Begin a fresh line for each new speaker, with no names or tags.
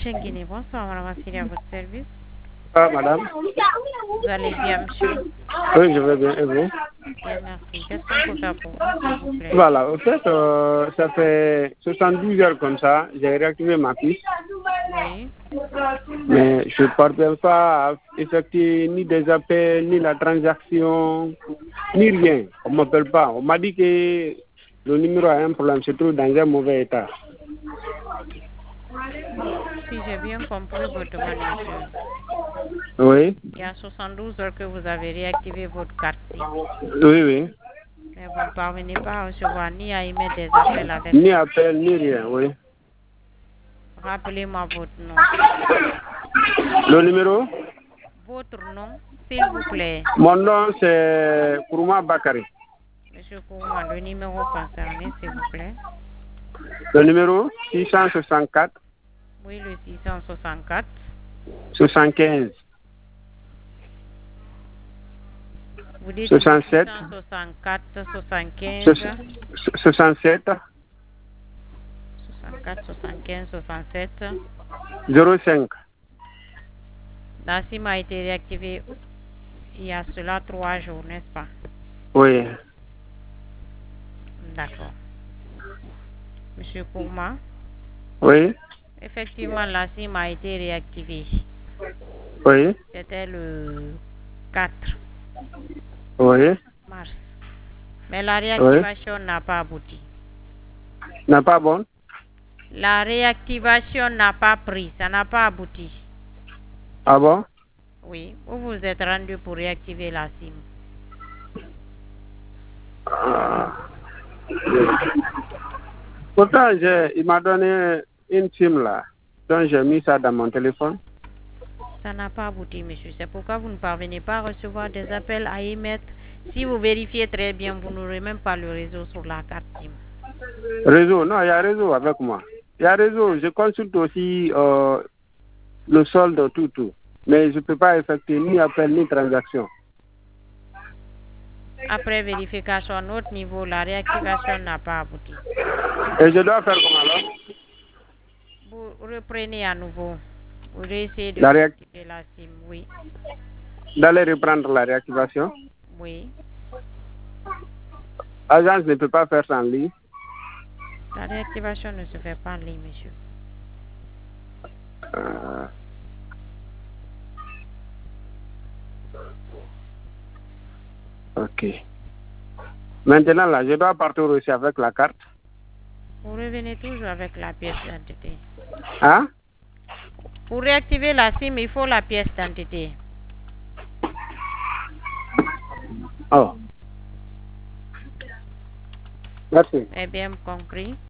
Michel Guinée, bonsoir, madame Assiri, à votre service.
Ah, madame.
Vous allez bien, monsieur?
Oui, je vais bien, et vous?
Bien, merci. Qu'est-ce qu'on peut faire pour vous, s'il vous plaît?
Voilà, au fait, ça fait 72 heures comme ça, j'ai réactivé ma piste.
Oui.
Mais je ne parviens pas à effectuer ni des appels, ni la transaction, ni rien. On ne m'appelle pas. On m'a dit que le numéro a un problème, se trouve dans un mauvais état.
Si j'ai bien compris votre demande, monsieur,
Oui,
il y a 72 heures que vous avez réactivé votre carte SIM.
oui, oui.
Mais vous ne parvenez pas à recevoir ni à émettre des appels avec
Ni
nous.
appel, ni rien, oui.
Rappelez-moi votre nom.
Le numéro?
Votre nom, s'il vous plaît.
Mon nom, c'est Kourma Bakari.
Monsieur Kourma, le numéro concerné, s'il vous plaît.
Le numéro 664
Oui, le 664.
75
Vous dites
67
664 75
67
64 75 67.
05.
La SIM a été réactivée il y a cela 3 jours, n'est-ce pas?
Oui,
D'accord. Monsieur Kourma,
oui,
effectivement, la SIM a été réactivée.
oui,
C'était le 4
oui,
mars. Mais la
oui.
réactivation n'a pas abouti.
N'a pas bon?
La réactivation n'a pas pris, ça n'a pas abouti.
Ah bon?
Oui, vous vous êtes rendu pour réactiver la SIM.
Pourtant, il m'a donné une SIM là, donc j'ai mis ça dans mon téléphone.
Ça n'a pas abouti, monsieur. C'est pourquoi vous ne parvenez pas à recevoir des appels à émettre. Si vous vérifiez très bien, vous n'aurez même pas le réseau sur la carte SIM.
Réseau, non, il y a réseau avec moi. Il y a réseau, je consulte aussi le solde, tout. Mais je ne peux pas effectuer ni appel ni transaction.
Après vérification à notre niveau, la réactivation n'a pas abouti.
Et je dois faire comment alors?
Vous reprenez à nouveau. Vous essayez de
La
réactiver la SIM, oui.
D'aller reprendre la réactivation.
Oui.
Agence ne peut pas faire ça en ligne.
La réactivation ne se fait pas en ligne, monsieur.
Ok. Maintenant, là, je dois partir aussi avec la carte.
Vous revenez toujours avec la pièce d'identité.
Hein?
Pour réactiver la SIM, il faut la pièce d'identité.
Oh. Merci.
Eh bien compris.